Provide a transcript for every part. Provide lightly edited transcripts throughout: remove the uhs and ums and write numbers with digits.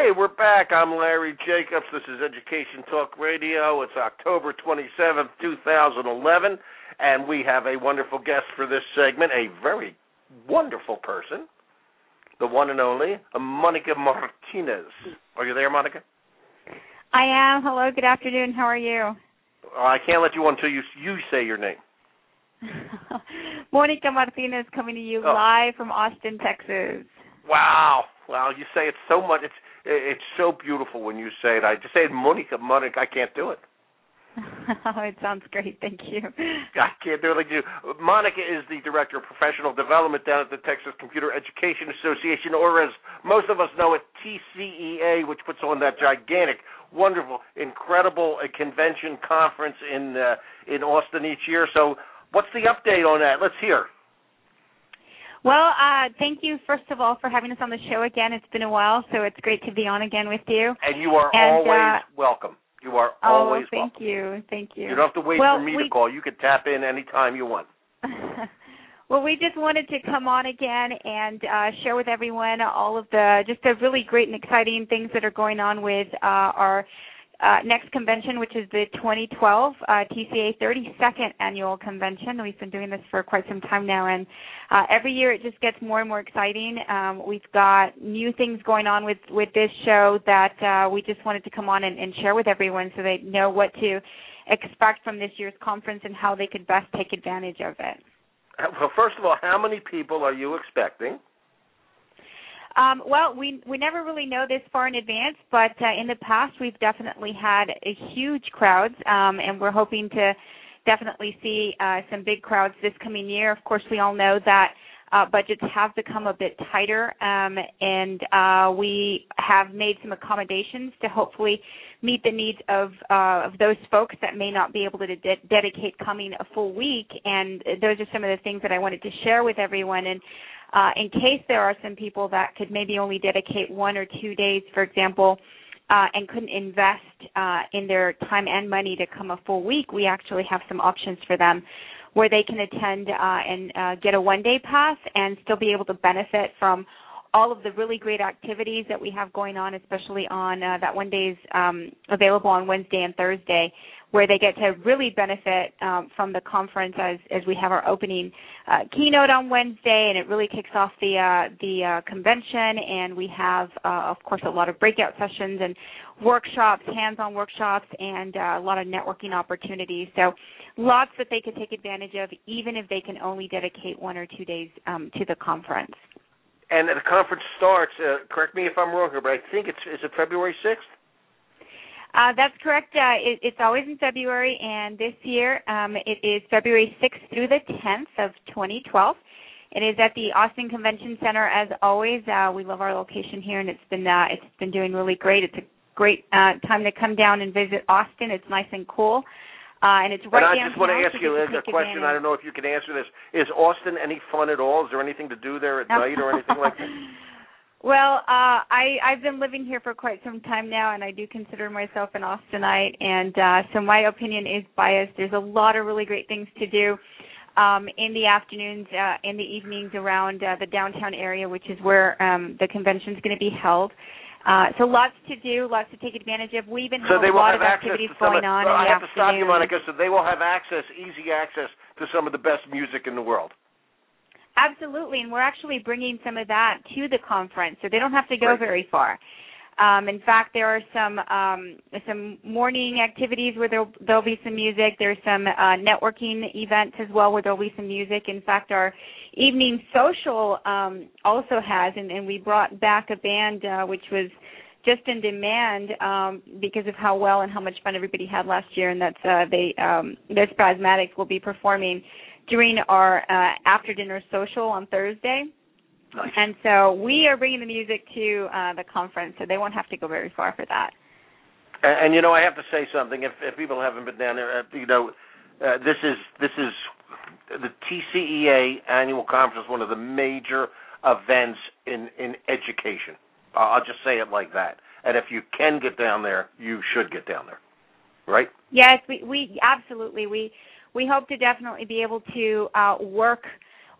Hey, we're back. I'm Larry Jacobs. This is Education Talk Radio. It's October 27th, 2011, and we have a wonderful guest for this segment, a very wonderful person, the one and only Monica Martinez. Are you there, Monica? I am. Hello, good afternoon. How are you? I can't let you on until you say your name. Monica Martinez coming to you live from Austin, Texas. Wow. You say it so much. It's so beautiful when you say it. I just say it, Monica. I can't do it. It sounds great. Thank you. I can't do it like you. Monica is the Director of Professional Development down at the Texas Computer Education Association, or as most of us know it, TCEA, which puts on that gigantic, wonderful, incredible convention conference in Austin each year. So what's the update on that? Let's hear. Well, thank you, first of all, for having us on the show again. It's been a while, so it's great to be on again with you. And you are always welcome. You are always welcome. Thank you. You don't have to wait for me to call. You can tap in anytime you want. Well, we just wanted to come on again and share with everyone all of the really great and exciting things that are going on with our next convention, which is the 2012 TCA 32nd Annual Convention. We've been doing this for quite some time now, and every year it just gets more and more exciting. We've got new things going on with this show that we just wanted to come on and share with everyone so they know what to expect from this year's conference and how they could best take advantage of it. Well, first of all, how many people are you expecting? Well, we never really know this far in advance, but in the past we've definitely had a huge crowds, and we're hoping to definitely see some big crowds this coming year. Of course, we all know that budgets have become a bit tighter, and we have made some accommodations to hopefully meet the needs of those folks that may not be able to dedicate coming a full week, and those are some of the things that I wanted to share with everyone. And in case there are some people that could maybe only dedicate 1 or 2 days, for example, and couldn't invest in their time and money to come a full week, we actually have some options for them where they can attend and get a one-day pass and still be able to benefit from all of the really great activities that we have going on, especially on that one day is available on Wednesday and Thursday, where they get to really benefit from the conference as we have our opening keynote on Wednesday, and it really kicks off the convention, and we have, of course, a lot of breakout sessions and workshops, hands-on workshops, and a lot of networking opportunities. So lots that they could take advantage of, even if they can only dedicate 1 or 2 days to the conference. And the conference starts, correct me if I'm wrong here, but I think is it February 6th? That's correct. It's always in February, and this year it is February 6th through the 10th of 2012. It is at the Austin Convention Center, as always. We love our location here, and it's been doing really great. It's a great time to come down and visit Austin. It's nice and cool. And it's right downtown. And I just want to ask you a question. I don't know if you can answer this. Is Austin any fun at all? Is there anything to do there at night or anything like that? Well, I've been living here for quite some time now, and I do consider myself an Austinite, and so my opinion is biased. There's a lot of really great things to do in the afternoons, in the evenings around the downtown area, which is where the convention is going to be held. So lots to do, lots to take advantage of. We even have a lot of activities going on in the afternoon. I have to stop you, Monica. So they will have easy access to some of the best music in the world. Absolutely, and we're actually bringing some of that to the conference, so they don't have to go very far. In fact, there are some morning activities where there'll be some music. There's some networking events as well where there'll be some music. In fact, our evening social also has, and we brought back a band which was just in demand because of how well and how much fun everybody had last year, and that's the Spasmatics will be performing during our after-dinner social on Thursday. Nice. And so we are bringing the music to the conference, so they won't have to go very far for that. And I have to say something. If people haven't been down there, this is the TCEA annual conference, one of the major events in education. I'll just say it like that. And if you can get down there, you should get down there, right? Yes, we absolutely we hope to definitely be able to work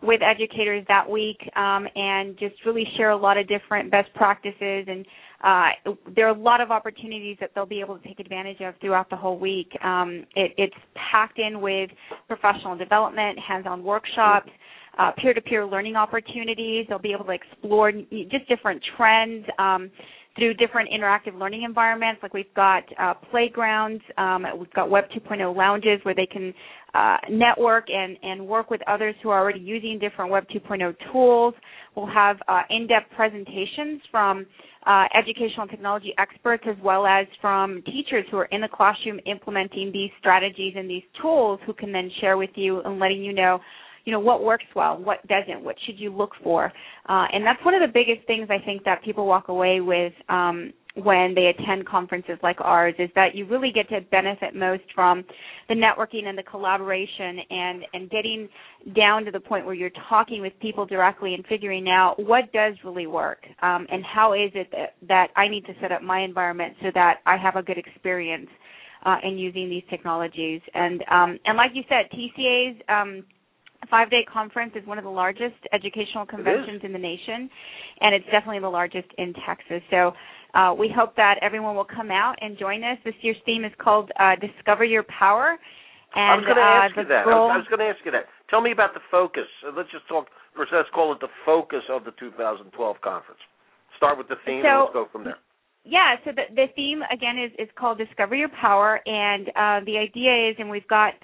with educators that week and just really share a lot of different best practices. And there are a lot of opportunities that they'll be able to take advantage of throughout the whole week. It's packed in with professional development, hands-on workshops, peer-to-peer learning opportunities. They'll be able to explore just different trends through different interactive learning environments. Like we've got playgrounds, we've got Web 2.0 lounges where they can network and work with others who are already using different Web 2.0 tools. We'll have in-depth presentations from educational technology experts as well as from teachers who are in the classroom implementing these strategies and these tools who can then share with you and letting you know what works well, what doesn't, what should you look for. And that's one of the biggest things I think that people walk away with when they attend conferences like ours, is that you really get to benefit most from the networking and the collaboration and getting down to the point where you're talking with people directly and figuring out what does really work and how is it that I need to set up my environment so that I have a good experience in using these technologies. And like you said, TCA's 5-day conference is one of the largest educational conventions in the nation, and it's definitely the largest in Texas. So we hope that everyone will come out and join us. This year's theme is called Discover Your Power. And I was going to ask you that. I was going to ask you that. Tell me about the focus. Let's just talk, first let's call it the focus of the 2012 conference. Start with the theme and let's go from there. Yeah, so the theme, again, is called Discover Your Power, and the idea is, and we've got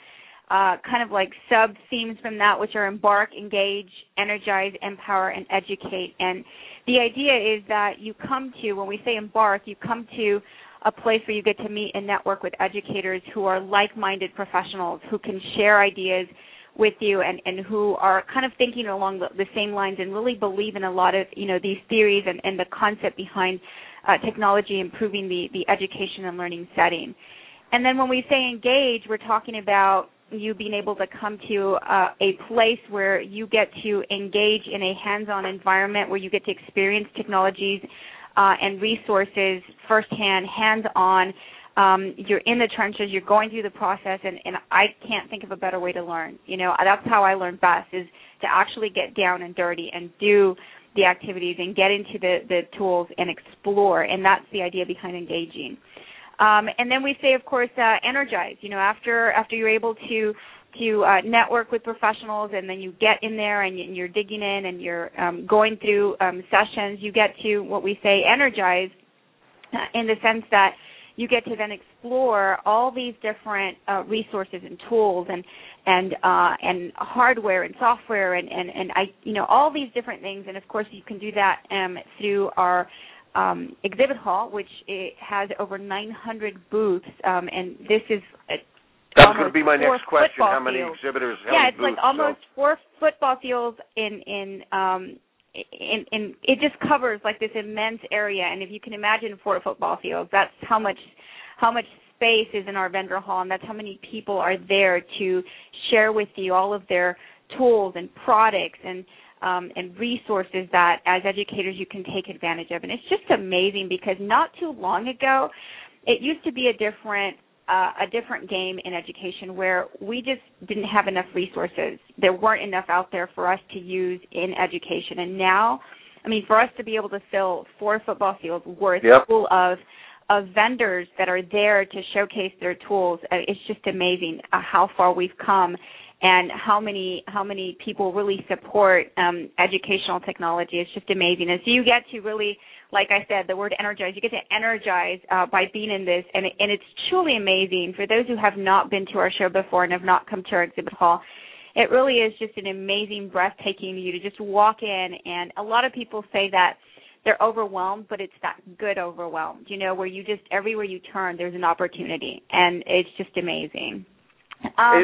kind of like sub-themes from that, which are embark, engage, energize, empower, and educate. And the idea is that you come to, when we say embark, you come to a place where you get to meet and network with educators who are like-minded professionals who can share ideas with you and who are kind of thinking along the same lines and really believe in a lot of, these theories and the concept behind technology improving the education and learning setting. And then when we say engage, we're talking about you being able to come to a place where you get to engage in a hands-on environment where you get to experience technologies and resources firsthand, hands-on. You're in the trenches, you're going through the process, and I can't think of a better way to learn. That's how I learn best, is to actually get down and dirty and do the activities and get into the tools and explore, and that's the idea behind engaging. And then we say, of course, energize. After you're able to network with professionals, and then you get in there and you're digging in and you're going through sessions, you get to what we say energize, in the sense that you get to then explore all these different resources and tools and hardware and software and all these different things. And of course, you can do that through our exhibit hall, which has over 900 booths, and this is that was going to be my next question. How many exhibitors? Yeah, it's like almost 4 football fields in it just covers like this immense area. And if you can imagine 4 football fields, that's how much space is in our vendor hall, and that's how many people are there to share with you all of their tools and products and resources that as educators you can take advantage of. And it's just amazing, because not too long ago it used to be a different game in education, where we just didn't have enough resources. There weren't enough out there for us to use in education. And now, for us to be able to fill 4 football fields worth full of vendors that are there to showcase their tools, it's just amazing how far we've come and how many people really support educational technology. It's just amazing. And so you get to really, like I said, the word energize, you get to energize by being in this, and it's truly amazing. For those who have not been to our show before and have not come to our exhibit hall, it really is just an amazing, breathtaking view to just walk in. And a lot of people say that they're overwhelmed, but it's that good overwhelmed, where you just, everywhere you turn, there's an opportunity, and it's just amazing. I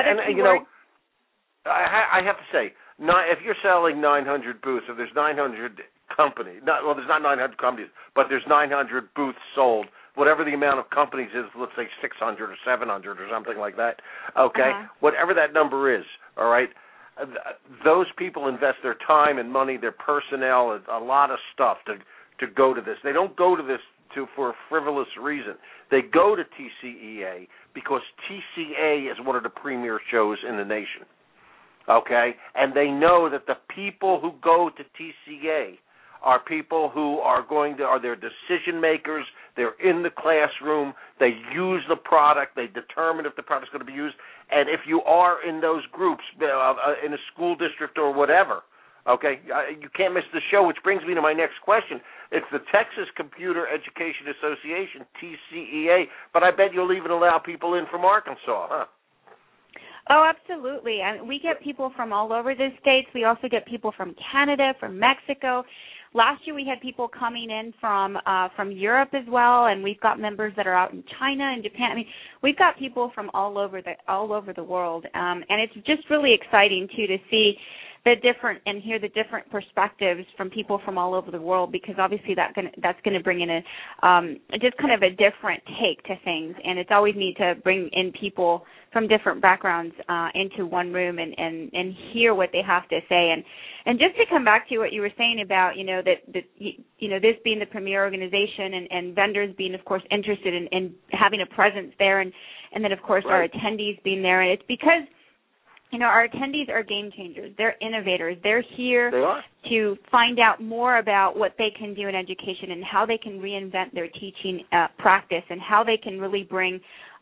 have to say, if you're selling 900 booths, if there's 900 companies, there's not 900 companies, but there's 900 booths sold, whatever the amount of companies is, let's say 600 or 700 or something like that, okay? Whatever that number is, all right? Those people invest their time and money, their personnel, a lot of stuff to go to this. They don't go to this for a frivolous reason. They go to TCEA because TCA is one of the premier shows in the nation. okay? And they know that the people who go to TCA are people who are their decision makers. They're in the classroom. They use the product. They determine if the product's going to be used. And if you are in those groups, in a school district or whatever, okay, you can't miss the show, which brings me to my next question. It's the Texas Computer Education Association, TCEA, but I bet you'll even allow people in from Arkansas, huh? Oh, absolutely. We get people from all over the states. We also get people from Canada, from Mexico. Last year we had people coming in from Europe as well, and we've got members that are out in China and Japan. I mean, we've got people from all over the world, and it's just really exciting too to see the different and hear the different perspectives from people from all over the world, because obviously that's going to bring in a just kind of a different take to things, and it's always neat to bring in people from different backgrounds into one room and hear what they have to say. And just to come back to what you were saying about, that this being the premier organization and vendors being, of course, interested in having a presence there, and then, of course, right. our attendees being there. And it's because, our attendees are game changers. They're innovators. They're here to find out more about what they can do in education and how they can reinvent their teaching practice and how they can really bring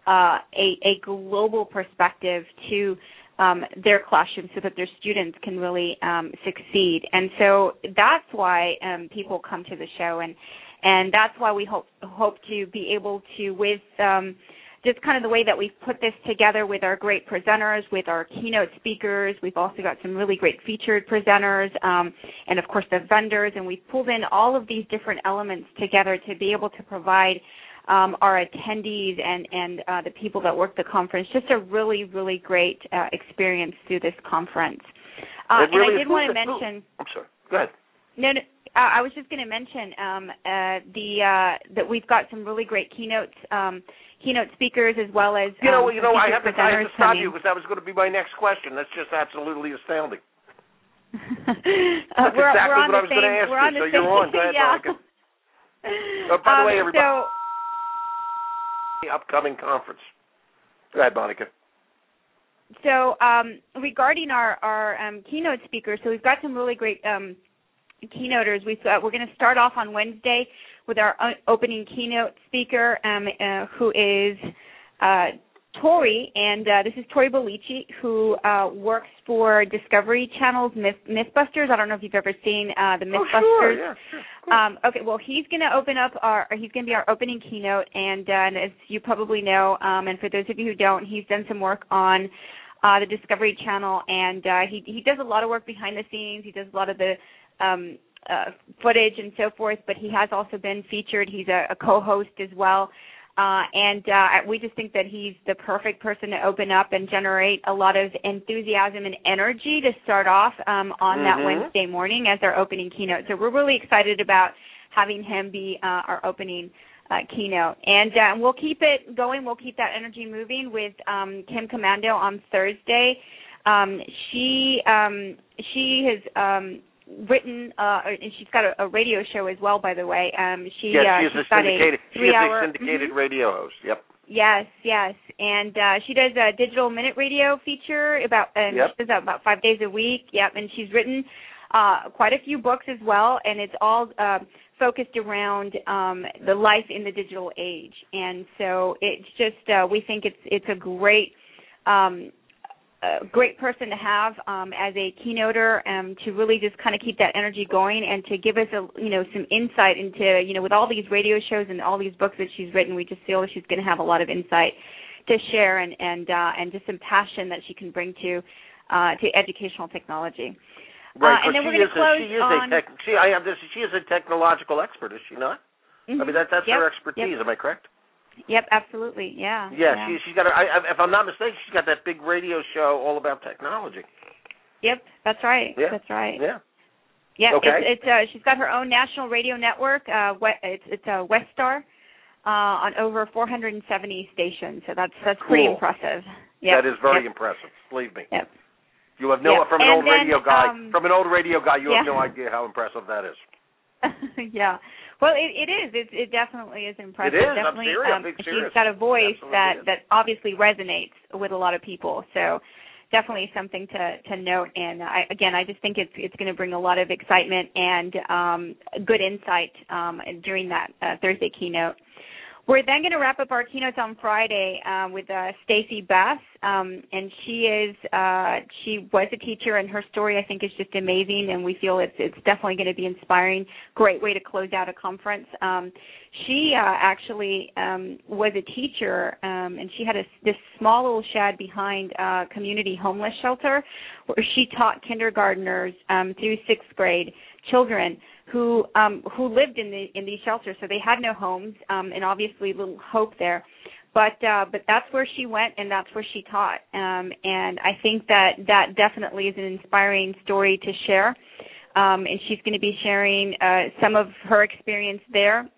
a global perspective to their classroom so that their students can really succeed. And so that's why people come to the show, and that's why we hope to be able to, with just kind of the way that we've put this together with our great presenters, with our keynote speakers. We've also got some really great featured presenters, and of course the vendors, and we've pulled in all of these different elements together to be able to provide our attendees and the people that work the conference just a really, really great experience through this conference. And I did want to mention... I'm sorry. Go ahead. No, I was just going to mention that we've got some really great keynote speakers, as well as I have to stop you, because that was going to be my next question. That's just absolutely astounding. That's exactly what I was going to ask you. So you're on. Go ahead, Monica. By the way, everybody, the upcoming conference. Go ahead, Monica. So regarding our keynote speakers, so we've got some really great keynoters. We're going to start off on Wednesday with our opening keynote speaker, who is Tori, and this is Tori Belici, who works for Discovery Channel's Mythbusters. I don't know if you've ever seen the Mythbusters. Oh, sure, yeah, sure. Okay, well, he's going to be our opening keynote, and as you probably know, and for those of you who don't, he's done some work on the Discovery Channel, and he does a lot of work behind the scenes. He does a lot of the footage and so forth, but he has also been featured. He's a co-host as well. And we just think that he's the perfect person to open up and generate a lot of enthusiasm and energy to start off on that Wednesday morning as our opening keynote. So we're really excited about having him be our opening keynote. And we'll keep it going. We'll keep that energy moving with Kim Komando on Thursday. She has written, and she's got a radio show as well, by the way. She's a syndicated radio host. Yep. Yes, and she does a digital minute radio feature she does that about 5 days a week. Yep, and she's written quite a few books as well, and it's all focused around the life in the digital age. And so it's just we think it's a great person to have as a keynoter to really just kind of keep that energy going and to give us some insight into with all these radio shows and all these books that she's written. We just feel she's going to have a lot of insight to share and just some passion that she can bring to educational technology. Right, and then we're going to close on. She is a technological expert, is she not? Mm-hmm. I mean that's her expertise. Am I correct? Yep, absolutely. Yeah. Yeah, she's got. If I'm not mistaken, she's got that big radio show all about technology. Yep, that's right. Yeah. That's right. Yeah. Yeah. Okay. She's got her own national radio network. It's Westar on over 470 stations. So that's pretty impressive. Yep. That is very impressive. Believe me. Yep. You have from an old radio guy. You have no idea how impressive that is. Yeah. Well, it is. It definitely is impressive. It is. Definitely, I'm serious. she's got a voice that obviously resonates with a lot of people. So definitely something to note. And I just think it's going to bring a lot of excitement and good insight during that Thursday keynote. We're then going to wrap up our keynotes on Friday with Stacey Bess, and she was a teacher, and her story I think is just amazing, and we feel it's definitely going to be inspiring. Great way to close out a conference. She actually was a teacher, and she had this small little shed behind a community homeless shelter where she taught kindergartners through 6th grade children who lived in these shelters, so they had no homes, and obviously little hope there. But that's where she went, and that's where she taught. And I think that definitely is an inspiring story to share. And she's going to be sharing some of her experience there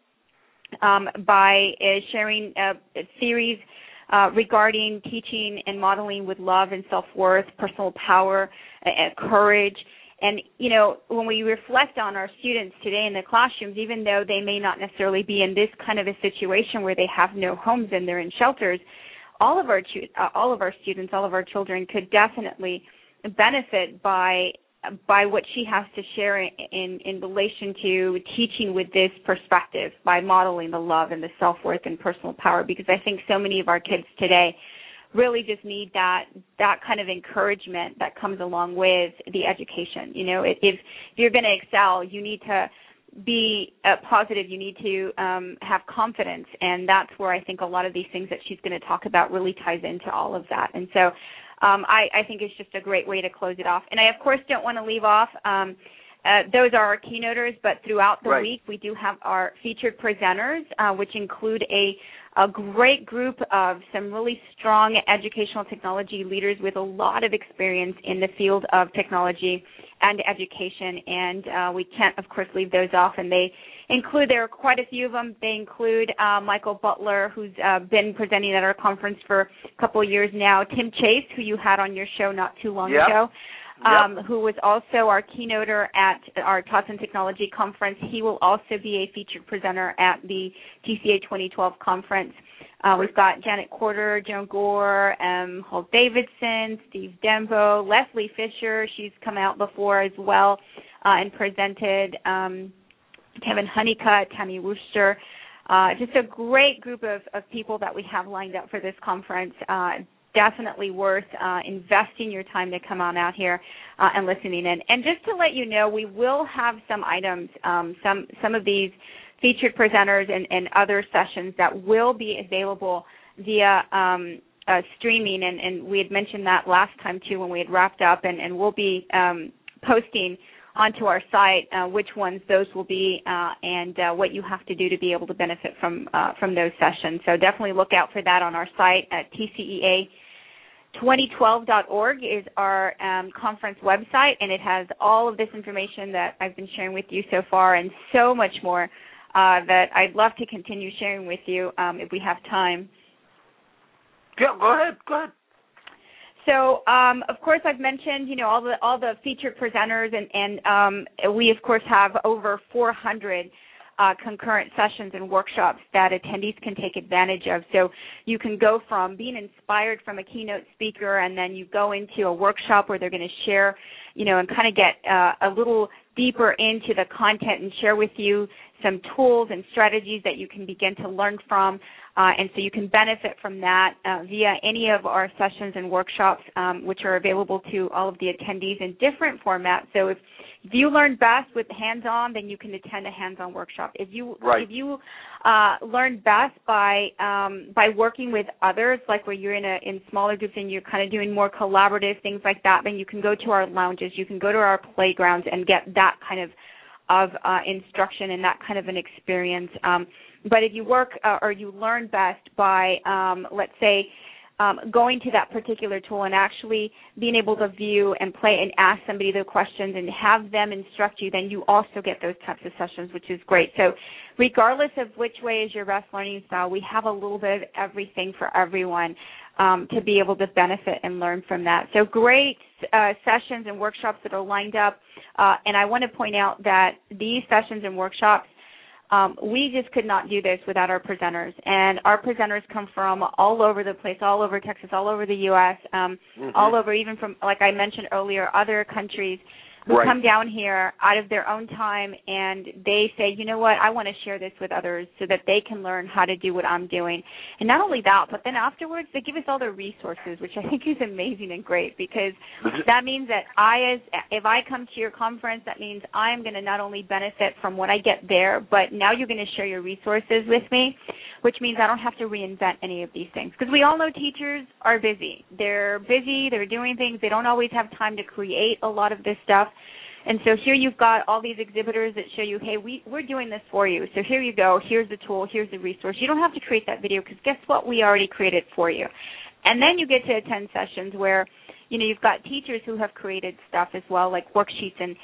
by sharing a series regarding teaching and modeling with love and self-worth, personal power, courage. And, you know, when we reflect on our students today in the classrooms, even though they may not necessarily be in this kind of a situation where they have no homes and they're in shelters, all of our students, all of our children could definitely benefit by what she has to share in relation to teaching with this perspective, by modeling the love and the self-worth and personal power, because I think so many of our kids today really just need that kind of encouragement that comes along with the education. You know, if you're going to excel, you need to be positive. You need to have confidence, and that's where I think a lot of these things that she's going to talk about really ties into all of that. And so I think it's just a great way to close it off. And I, of course, don't want to leave off those are our keynoters, but throughout the week we do have our featured presenters, which include a great group of some really strong educational technology leaders with a lot of experience in the field of technology and education. And we can't, of course, leave those off. And they include, there are quite a few of them. They include Michael Butler, who's been presenting at our conference for a couple of years now, Tim Chase, who you had on your show not too long ago. Who was also our keynoter at our Tots in Technology conference. He will also be a featured presenter at the TCA 2012 conference. We've got Janet Corder, Joan Gore, Holt Davidson, Steve Dembo, Leslie Fisher. She's come out before as well and presented. Kevin Honeycutt, Tammy Wooster. Just a great group of people that we have lined up for this conference. Definitely worth investing your time to come on out here and listening in. And just to let you know, we will have some items, some of these featured presenters and other sessions that will be available via streaming. And we had mentioned that last time, too, when we had wrapped up. And we'll be posting onto our site which ones those will be and what you have to do to be able to benefit from those sessions. So definitely look out for that on our site at TCEA2012.org is our conference website, and it has all of this information that I've been sharing with you so far and so much more that I'd love to continue sharing with you if we have time. Yeah, go ahead. So, of course, I've mentioned, all the featured presenters, and we, of course, have over 400 concurrent sessions and workshops that attendees can take advantage of. So you can go from being inspired from a keynote speaker, and then you go into a workshop where they're going to share, and kind of get a little deeper into the content and share with you some tools and strategies that you can begin to learn from. And so you can benefit from that via any of our sessions and workshops, which are available to all of the attendees in different formats. So if you learn best with hands-on, then you can attend a hands-on workshop. If you learn best by working with others, like where you're in smaller groups and you're kind of doing more collaborative things like that, then you can go to our lounges, you can go to our playgrounds and get that kind of instruction and that kind of an experience. But if you work or you learn best by, let's say, going to that particular tool and actually being able to view and play and ask somebody the questions and have them instruct you, then you also get those types of sessions, which is great. So regardless of which way is your best learning style, we have a little bit of everything for everyone to be able to benefit and learn from that. So great sessions and workshops that are lined up. And I want to point out that these sessions and workshops We just could not do this without our presenters. And our presenters come from all over the place, all over Texas, all over the U.S., all over, even from, like I mentioned earlier, other countries who come down here out of their own time, and they say, you know what, I want to share this with others so that they can learn how to do what I'm doing. And not only that, but then afterwards they give us all their resources, which I think is amazing and great, because that means that if I come to your conference, that means I'm going to not only benefit from what I get there, but now you're going to share your resources with me, which means I don't have to reinvent any of these things. Because we all know teachers are busy. They're busy, they're doing things, they don't always have time to create a lot of this stuff. And so here you've got all these exhibitors that show you, hey, we're doing this for you. So here you go. Here's the tool. Here's the resource. You don't have to create that video because guess what? We already created for you. And then you get to attend sessions where, you know, you've got teachers who have created stuff as well, like worksheets and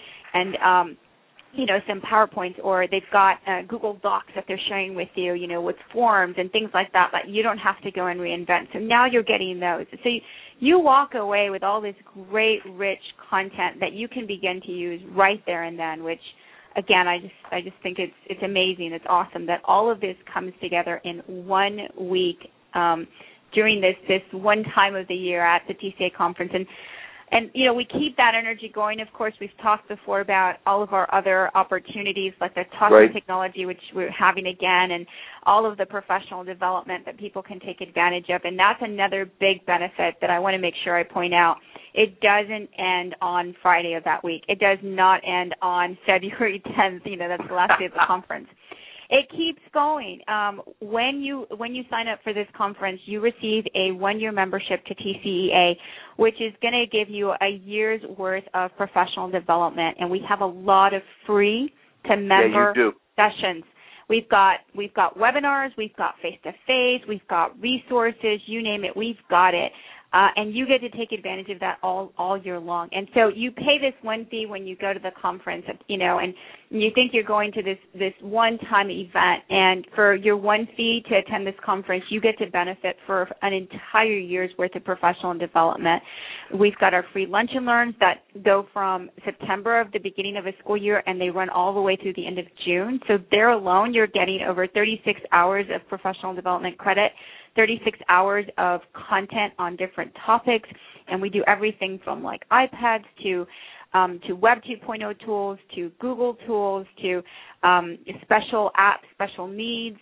you know, some PowerPoints, or they've got Google Docs that they're sharing with you, you know, with forms and things like that you don't have to go and reinvent. So now you're getting those. So you walk away with all this great, rich content that you can begin to use right there and then, which, again, I just think it's amazing. It's awesome that all of this comes together in 1 week during this one time of the year at the TCA conference. And, you know, we keep that energy going. Of course, we've talked before about all of our other opportunities, like the Talking Technology, which we're having again, and all of the professional development that people can take advantage of. And that's another big benefit that I want to make sure I point out. It doesn't end on Friday of that week. It does not end on February 10th. You know, that's the last day of the conference. It keeps going. When you sign up for this conference, you receive a 1-year membership to TCEA, which is going to give you a year's worth of professional development, and we have a lot of free to member sessions. We've got webinars, we've got face-to-face, we've got resources, you name it, we've got it. And you get to take advantage of that all year long. And so you pay this one fee when you go to the conference, you know, and you think you're going to this one-time event. And for your one fee to attend this conference, you get to benefit for an entire year's worth of professional development. We've got our free lunch and learns that go from September of the beginning of a school year, and they run all the way through the end of June. So there alone, you're getting over 36 hours of professional development credit, 36 hours of content on different topics, and we do everything from like iPads to Web 2.0 tools, to Google tools, to special apps, special needs,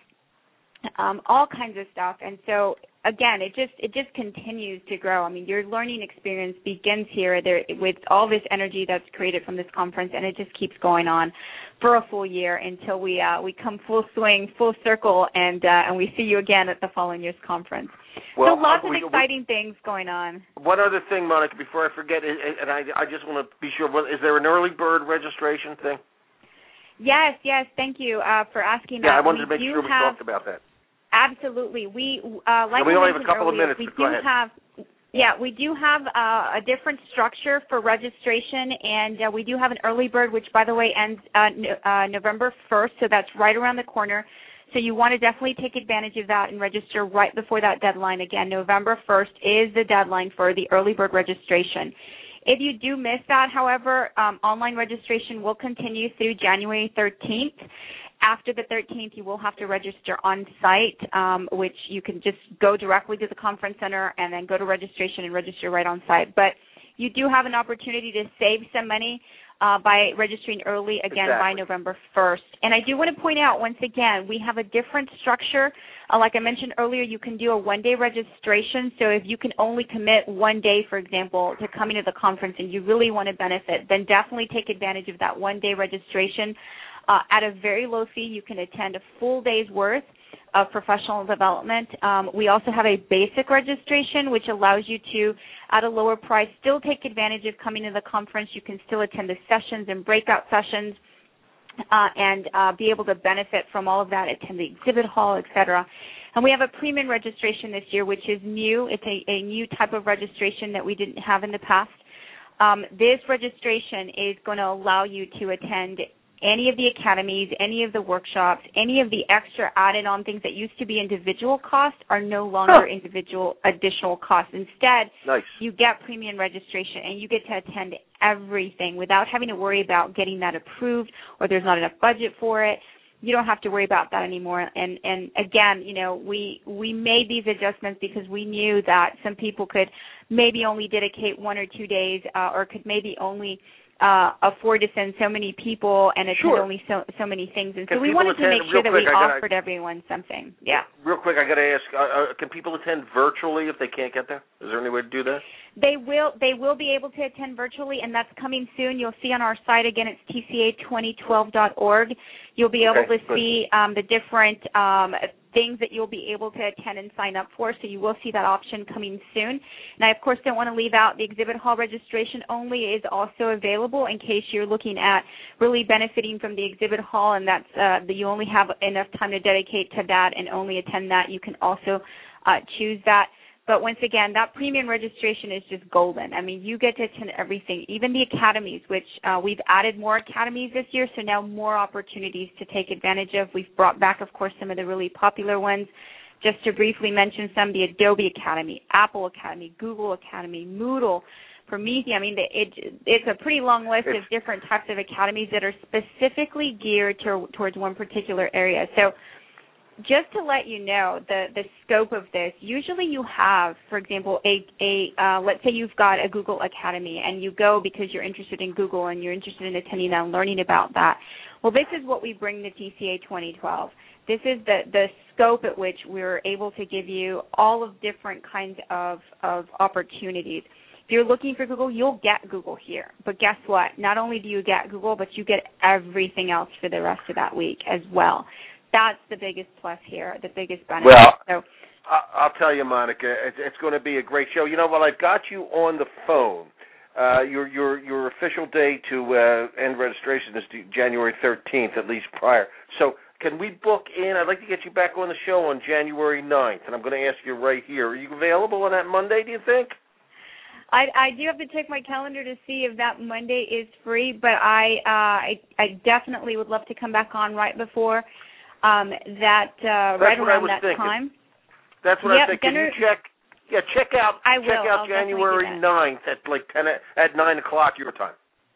all kinds of stuff. And so again, it just continues to grow. I mean, your learning experience begins here with all this energy that's created from this conference, and it just keeps going on for a full year until we come full swing, full circle, and we see you again at the following year's conference. Well, so lots of exciting things going on. One other thing, Monica, before I forget, and I just want to be sure, is there an early bird registration thing? Yes, thank you for asking that. Yeah, I wanted to make sure we talked about that. Absolutely. We only have a couple of minutes, but go ahead. We do have a different structure for registration, and we do have an early bird, which, by the way, ends November 1st, so that's right around the corner. So you want to definitely take advantage of that and register right before that deadline. Again, November 1st is the deadline for the early bird registration. If you do miss that, however, online registration will continue through January 13th. After the 13th, you will have to register on site, which you can just go directly to the conference center and then go to registration and register right on site. But you do have an opportunity to save some money by registering early, again, by November 1st. And I do want to point out, once again, we have a different structure. Like I mentioned earlier, you can do a one-day registration. So if you can only commit 1 day, for example, to coming to the conference and you really want to benefit, then definitely take advantage of that one-day registration. At a very low fee, you can attend a full day's worth of professional development. We also have a basic registration, which allows you to, at a lower price, still take advantage of coming to the conference. You can still attend the sessions and breakout sessions and be able to benefit from all of that, attend the exhibit hall, et cetera. And we have a premium registration this year, which is new. It's a new type of registration that we didn't have in the past. This registration is going to allow you to attend any of the academies, any of the workshops, any of the extra added-on things that used to be individual costs are no longer individual additional costs. Instead, you get premium registration, and you get to attend everything without having to worry about getting that approved or there's not enough budget for it. you don't have to worry about that anymore. And again, we made these adjustments because we knew that some people could maybe only dedicate 1 or 2 days, or could maybe only afford to send so many people and attend only so many things. And so we wanted to make sure that we offered everyone something. Yeah. Real quick, I got to ask, can people attend virtually if they can't get there? Is there any way to do that? They will be able to attend virtually, and that's coming soon. You'll see on our site, again, it's tca2012.org. You'll be able to see the different things that you'll be able to attend and sign up for, so you will see that option coming soon. And I, of course, don't want to leave out the exhibit hall registration only is also available in case you're looking at really benefiting from the exhibit hall, and that's that you only have enough time to dedicate to that and only attend that. You can also choose that. But once again, that premium registration is just golden. I mean, you get to attend everything, even the academies, which we've added more academies this year, so now more opportunities to take advantage of. We've brought back, of course, some of the really popular ones. Just to briefly mention some, the Adobe Academy, Apple Academy, Google Academy, Moodle, Prometheus. I mean, it's a pretty long list of different types of academies that are specifically geared towards one particular area. So just to let you know the scope of this, usually you have, for example, let's say you've got a Google Academy and you go because you're interested in Google and you're interested in attending that and learning about that. Well, this is what we bring to TCA 2012. This is the scope at which we're able to give you all of different kinds of opportunities. If you're looking for Google, you'll get Google here. But guess what? Not only do you get Google, but you get everything else for the rest of that week as well. That's the biggest plus here, the biggest benefit. Well, so, I'll tell you, Monica, it's going to be a great show. You know, while I've got you on the phone, your official day to end registration is January 13th, at least prior. So can we book in? I'd like to get you back on the show on January 9th, and I'm going to ask you right here. Are you available on that Monday, do you think? I do have to check my calendar to see if that Monday is free, but I definitely would love to come back on right before right around that time. That's what I think. Can you check? Yeah, check out. I will. Check out January 9th at like 9 o'clock your time.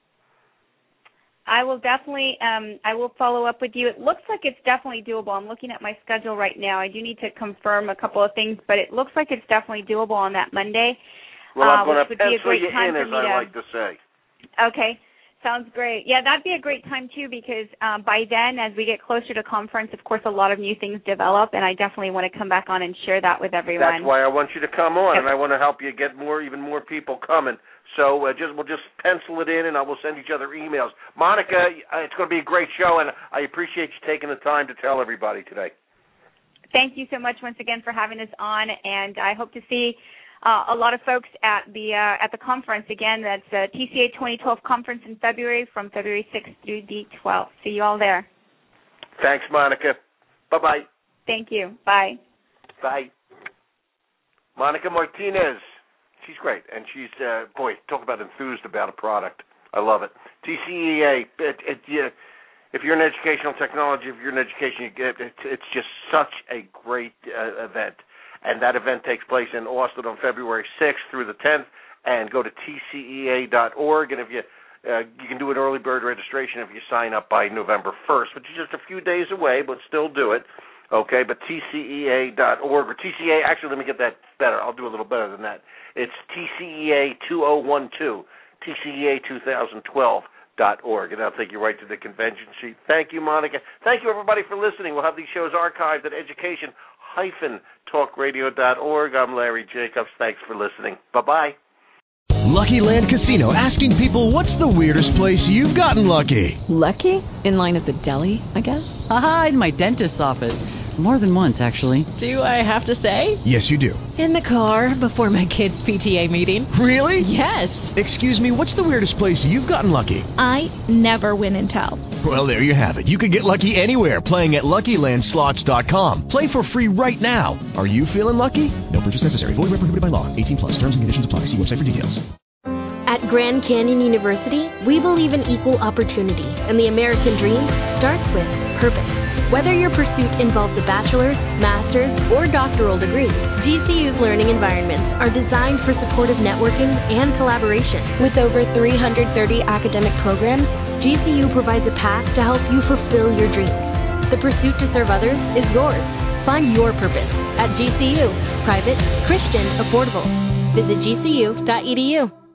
I will definitely. I will follow up with you. It looks like it's definitely doable. I'm looking at my schedule right now. I do need to confirm a couple of things, but it looks like it's definitely doable on that Monday. Well, I'm going to pencil you in, as I like to say. Okay. Sounds great. Yeah, that'd be a great time, too, because by then, as we get closer to conference, of course, a lot of new things develop, and I definitely want to come back on and share that with everyone. That's why I want you to come on, and I want to help you get even more people coming. So we'll just pencil it in, and I will send each other emails. Monica, it's going to be a great show, and I appreciate you taking the time to tell everybody today. Thank you so much once again for having us on, and I hope to see a lot of folks at the conference. Again, that's TCA 2012 conference in February, from February 6th through the 12th. See you all there. Thanks, Monica. Bye-bye. Thank you. Bye. Bye. Monica Martinez. She's great, and she's, talk about enthused about a product. I love it. TCEA, if you're in educational technology, if you're in education, it's just such a great event. And that event takes place in Austin on February 6th through the 10th. And go to tcea.org. And if you can do an early bird registration if you sign up by November 1st, which is just a few days away, but still do it. Okay, but tcea.org or TCA. Actually, let me get that better. I'll do a little better than that. It's TCEA 2012, TCEA2012.org, and I'll take you right to the convention sheet. Thank you, Monica. Thank you, everybody, for listening. We'll have these shows archived at education-talkradio.org. I'm Larry Jacobs. Thanks for listening. Bye-bye. Lucky Land Casino, asking people, what's the weirdest place you've gotten lucky? Lucky? In line at the deli, I guess? Aha, in my dentist's office. More than once, actually. Do I have to say? Yes, you do. In the car before my kids' PTA meeting. Really? Yes. Excuse me, what's the weirdest place you've gotten lucky? I never win and tell. Well, there you have it. You can get lucky anywhere, playing at LuckyLandSlots.com. Play for free right now. Are you feeling lucky? No purchase necessary. Void where prohibited by law. 18+. Terms and conditions apply. See website for details. At Grand Canyon University, we believe in equal opportunity, and the American dream starts with purpose. Whether your pursuit involves a bachelor's, master's, or doctoral degree, GCU's learning environments are designed for supportive networking and collaboration. With over 330 academic programs, GCU provides a path to help you fulfill your dreams. The pursuit to serve others is yours. Find your purpose at GCU. Private, Christian, affordable. Visit gcu.edu.